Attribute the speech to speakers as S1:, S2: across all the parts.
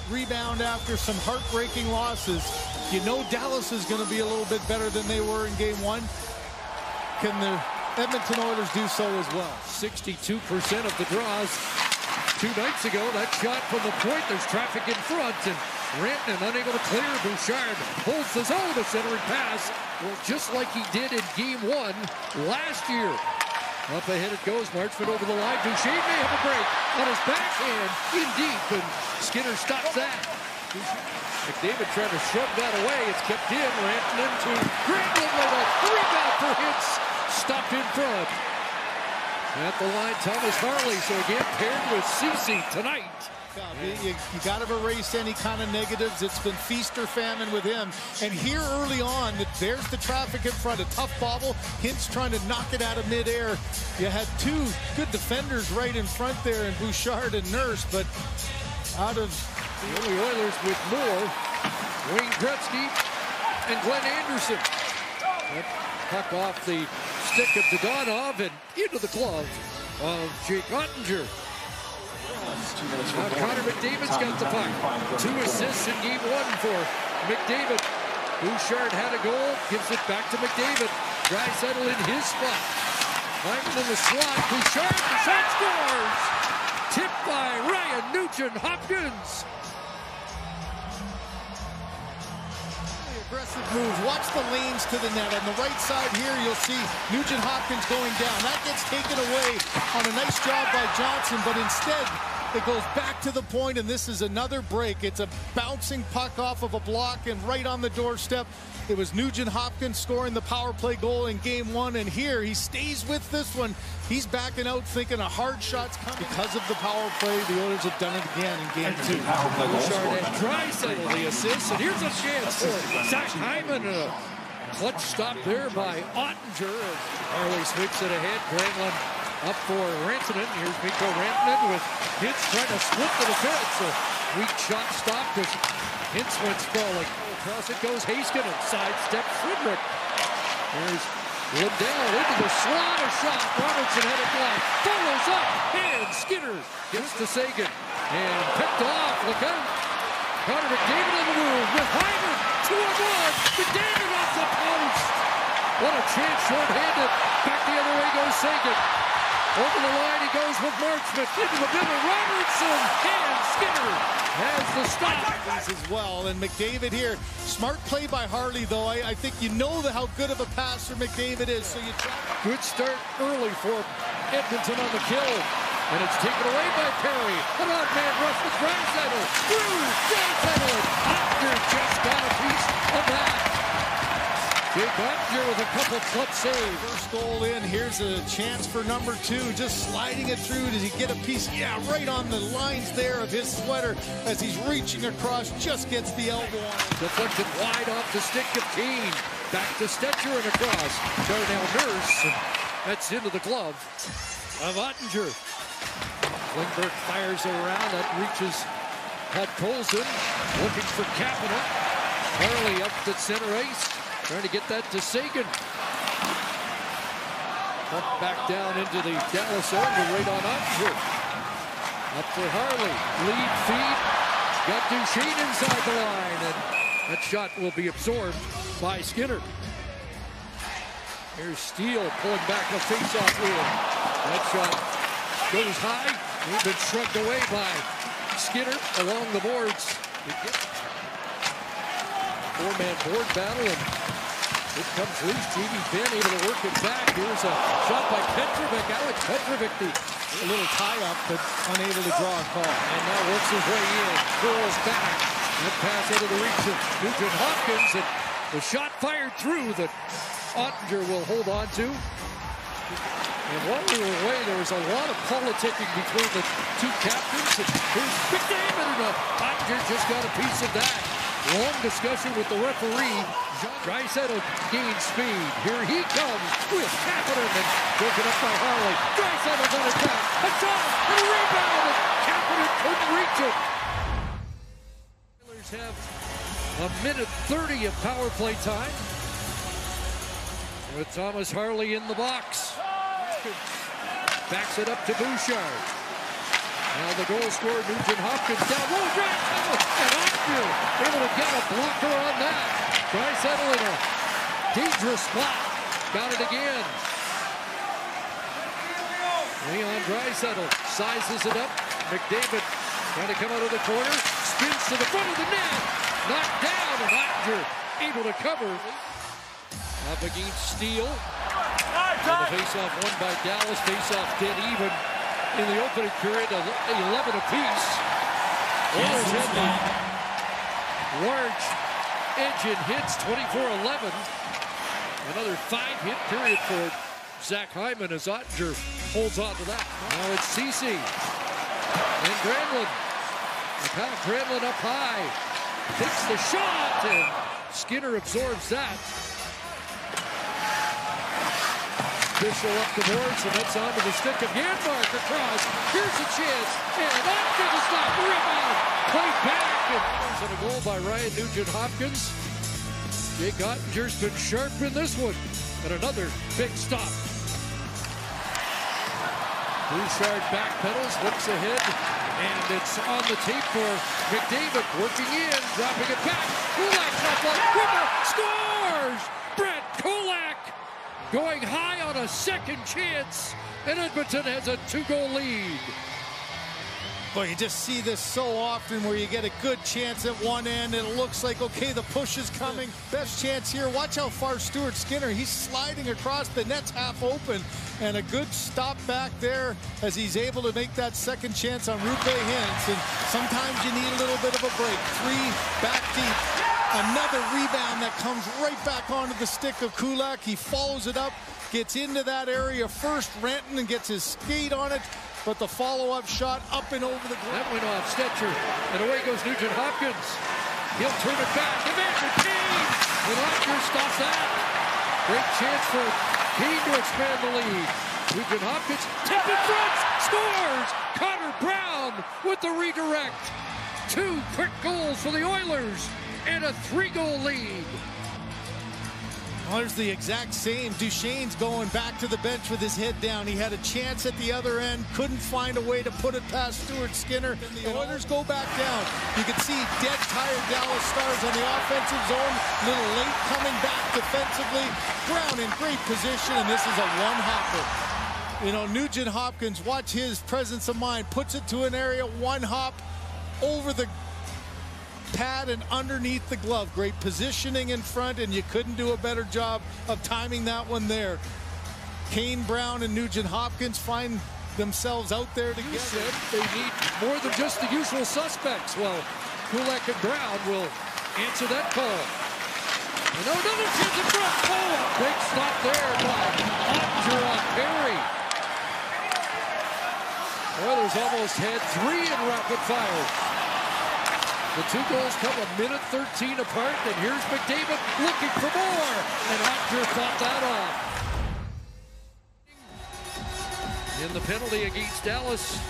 S1: rebound after some heartbreaking losses. You know Dallas is going to be a little bit better than they were in game one. Can the Edmonton Oilers do so as well?
S2: 62% of the draws 2 nights ago. That shot from the point, there's traffic in front, and Rantanen unable to clear. Bouchard holds the zone, the centering pass. Well, just like he did in game one last year. Up ahead it goes, Marchment over the line. Duchesne may have a break on his backhand in deep, and Skinner stops that. McDavid trying to shove that away. It's kept in. Rantanen to Granlund with a rebound for Hintz. Stopped in front. At the line, Thomas Harley. So again, paired with Ceci tonight.
S1: You got to erase any kind of negatives. It's been feast or famine with him. And here early on, there's the traffic in front. A tough bobble. Hintz trying to knock it out of midair. You had 2 good defenders right in front there in Bouchard and Nurse, but out of
S2: the only Oilers with more, Wayne Gretzky and Glenn Anderson. That puck off the stick of Dadonov and into the glove of Jake Ottinger. Now Connor McDavid's got the puck. 2 assists in game one for McDavid. Bouchard had a goal, gives it back to McDavid. Draisaitl in his spot. Hyman in the slot. Bouchard, the shot scores! Tipped by Ryan Nugent-Hopkins.
S1: Aggressive move. Watch the lanes to the net. On the right side here, you'll see Nugent-Hopkins going down. That gets taken away on a nice job by Johnson, but instead it goes back to the point, and this is another break. It's a bouncing puck off of a block and right on the doorstep. It was Nugent-Hopkins scoring the power play goal in game one, and here he stays with this one. He's backing out thinking a hard shot's coming. Because of the power play, the Oilers have done it again in game two.
S2: Bouchard and Draisaitl the assist, and here's a chance for Zach Hyman. A clutch stop there by Ottinger. Harley sweeps it ahead. Granlund up for Rantanen. Here's Mikko Rantanen with Hintz trying to split the defense. A weak shot stopped as Hintz went sprawling. Across it goes Heiskanen. Sidesteps Frederick. There's Lindell into the slot. A shot. Robertson had it blocked. Follows up. And Skinner gets to Seguin. And picked off. Look out. Connor McDavid in the room with Hyman. 2-on-1. McDavid off the post. What a chance. Short-handed. Back the other way goes Seguin. Over the line he goes with Marchment. Into the middle. Robertson. And Skinner has the stop.
S1: As well, and McDavid here. Smart play by Harley, though. I think you know how good of a passer McDavid is, so you try.
S2: Good start early for Edmonton on the kill. And it's taken away by Perry. An odd man rush with Draisaitl. Through Draisaitl. Ottinger just got a piece of that. Jake Ottinger with a couple clutch saves.
S1: First goal in. Here's a chance for number 2. Just sliding it through. Does he get a piece? Yeah, right on the lines there of his sweater as he's reaching across. Just gets the elbow on it.
S2: Deflected wide off the stick of Keane. Back to Stetcher and across. Darnell Nurse. That's into the glove of Ottinger. Klingberg fires it around. That reaches Podkolzin. Looking for Kapanen. Harley up to center ice. Trying to get that to Seguin. Up back down into the Dallas zone. Right on Ottinger. Up for Harley. Lead feed. Got Duchesne inside the line. And that shot will be absorbed by Skinner. Here's Steele pulling back a face-off wheel. That shot goes high. He's been shrugged away by Skinner along the boards. 4-man board battle, and it comes loose. Jamie Benn able to work it back. Here's a shot by Petrovic. Alex Petrovic,
S1: a little tie-up, but unable to draw a call.
S2: And now works his way in. Curls back. That pass into the reach of Nugent-Hopkins, and the shot fired through that Ottinger will hold on to. And while we were away, there was a lot of politicking between the 2 captains. And here's McDavid, and Ottinger just got a piece of that. Long discussion with the referee. Draisaitl gains speed. Here he comes with Kapanen, and broken up by Harley. Draisaitl's on attack. A shot and a rebound, and Kapanen couldn't reach it. Oilers have a minute 30 of power play time. With Thomas Harley in the box. Backs it up to Bouchard. Now the goal scorer, Nugent Hopkins, down low, Draisaitl, and Oettinger able to get a blocker on that. Draisaitl in a dangerous spot. Got it again. Leon Draisaitl sizes it up. McDavid trying to come out of the corner. Spins to the front of the net. Knocked down, and Oettinger able to cover. Up against Steele. And the face-off won by Dallas. Face-off dead even in the opening period. 11 apiece. Oilers had the large edge in hits, 24-11. Another 5-hit period for Zach Hyman as Oettinger holds on to that. Now it's Ceci and Granlund. Kyle Granlund up high. Takes the shot, and Skinner absorbs that. Bischel up the boards, and that's onto the stick of Janmark across. Here's a chance, and Oettinger to stop. Rebound. Play back, and a goal by Ryan Nugent-Hopkins. Jake Oettinger's been sharp in this one, and another big stop. Bouchard backpedals, looks ahead, and it's on the tape for McDavid, working in, dropping it back. Kulak's up like quicker, scores! Brett Kulak going high on a second chance, and Edmonton has a 2-goal lead.
S1: Well, you just see this so often where you get a good chance at one end and it looks like, okay, the push is coming. Best chance here. Watch how far Stuart Skinner, he's sliding across, the net's half open, and a good stop back there as he's able to make that second chance on Roope Hintz. And sometimes you need a little bit of a break. 3 back deep. Another rebound that comes right back onto the stick of Kulak. He follows it up, gets into that area first, Rantanen gets his skate on it, but the follow-up shot up and over the goal.
S2: That went off Stetcher, and away goes Nugent Hopkins. He'll turn it back, Evander Kane, and Oettinger stops that. Great chance for Kane to expand the lead. Nugent Hopkins, tip in front, scores! Connor Brown with the redirect. 2 quick goals for the Oilers, and a 3-goal lead.
S1: Well, there's the exact same. Duchesne's going back to the bench with his head down. He had a chance at the other end, couldn't find a way to put it past Stuart Skinner. And the Oilers go back down. You can see dead tired Dallas Stars on the offensive zone. Little late coming back defensively. Brown in great position, and this is a one-hopper. You know, Nugent Hopkins, watch his presence of mind. Puts it to an area, one hop over the pad and underneath the glove. Great positioning in front, and you couldn't do a better job of timing that one there. Kane, Brown, and Nugent Hopkins find themselves out there together.
S2: You said they need more than just the usual suspects. Well, Kulak and Brown will answer that call. And another chance in front. Oh, big stop there by Oettinger on Perry. Oilers almost had 3 in rapid fire. The 2 goals come a minute 13 apart, and here's McDavid looking for more, and Oettinger fought that off. In the penalty against Dallas,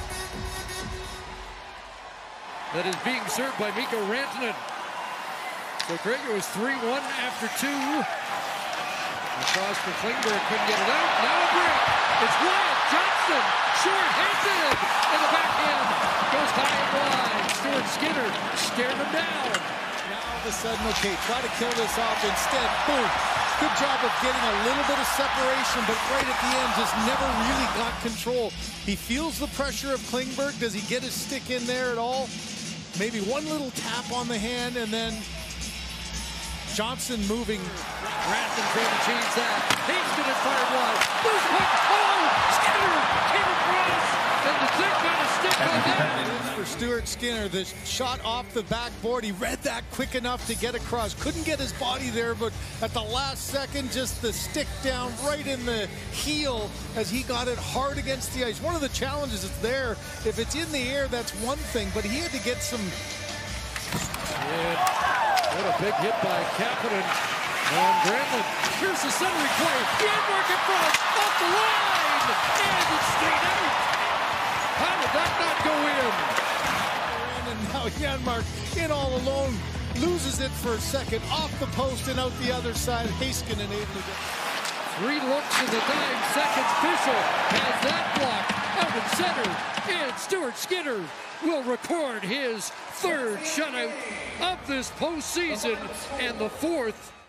S2: that is being served by Mikko Rantanen. So Gregor was 3-1 after 2. Across for Klingberg, couldn't get it out. Now a break. It's Wyatt Johnston, short-handed, and the backhand goes high and wide. Stuart Skinner stared him down.
S1: Now all of a sudden, okay, try to kill this off. Instead, boom. Good job of getting a little bit of separation, but right at the end, just never really got control. He feels the pressure of Klingberg. Does he get his stick in there at all? Maybe one little tap on the hand, and then Johnson moving.
S2: Rantanen trying to change that. Hasted it fired wide. Loose puck. Oh! Skinner came across, and the thing got a stick on that.
S1: For Stuart Skinner, the shot off the backboard, he read that quick enough to get across. Couldn't get his body there, but at the last second, just the stick down right in the heel as he got it hard against the ice. One of the challenges is there. If it's in the air, that's one thing, but he had to get some.
S2: And what a big hit by Kapanen on Granlund. Here's the centering play. Janmark in front, off the line, and it's straight out. How did that not go in?
S1: And now Janmark in all alone, loses it for a second, off the post and out the other side. Heiskanen able to get
S2: 3 looks in the 9 seconds. Bischel has that blocked. out in center, and Stuart Skinner will record his third shutout of this postseason and the fourth